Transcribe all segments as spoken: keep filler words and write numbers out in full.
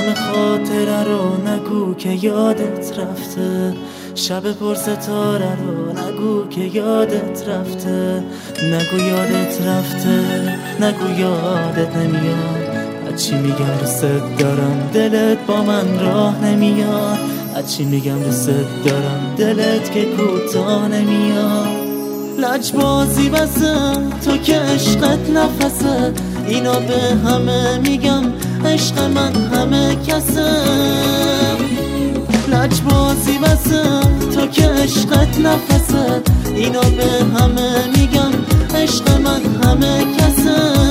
شب خاطره رو نگو که یادت رفته، شب پر ستاره رو نگو که یادت رفته، نگو یادت رفته، نگو یادت نمیاد. هرچی میگم دوست دارم دلت با من راه نمیاد، هرچی میگم دوست دارم دلت که کوتاه نمیاد. لجبازی بسه تو که عشقت نفسه، اینا به همه میگم عشق من همه کسه. لجبازی بسه تو که عشقت نفسه، اینا به همه میگم عشق من همه کسه.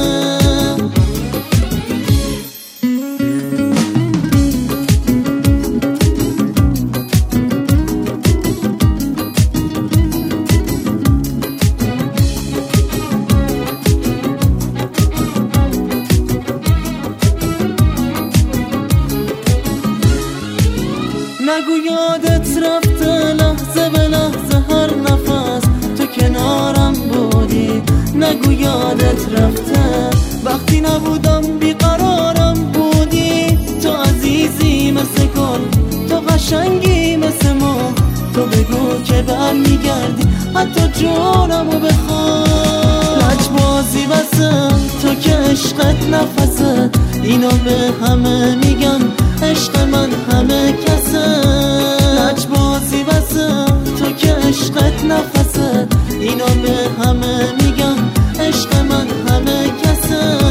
نگو یادت رفته لحظه به لحظه هر نفس تو کنارم بودی، نگو یادت رفته وقتی نبودم بیقرارم بودی. تو عزیزی مثل گل، تو قشنگی مثل ما، تو بگو که برمیگردی حتی جونمو بخوای. لجبازی بسه تو که عشقت نفسه، اینا به همه میگم عشق من همه کسه. لجبازی بسه تو که عشقت نفسه، اینا به همه میگم عشق من همه کسه.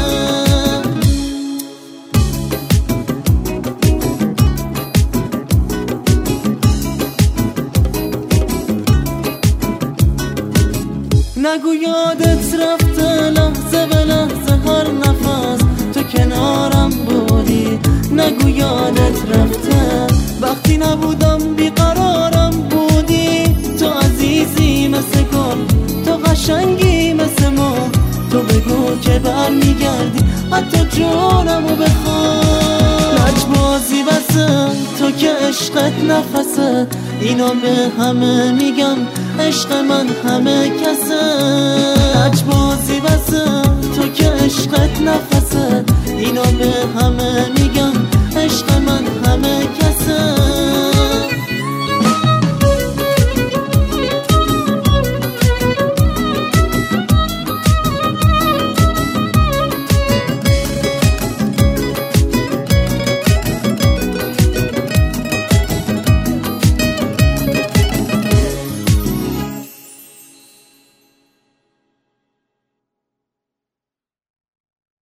نگو یادت رفته لحظه به لحظه هر نفس تو کنارم بودی، نگو یادت رفته وقتی نبودم بیقرارم بودی. تو عزیزی مثل گل، تو قشنگی مثل ما، تو بگو که برمیگردی حتی جونمو بخوای. لجبازی بسه تو که عشقت نفسه، اینا به همه میگم عشق من همه کسه. لجبازی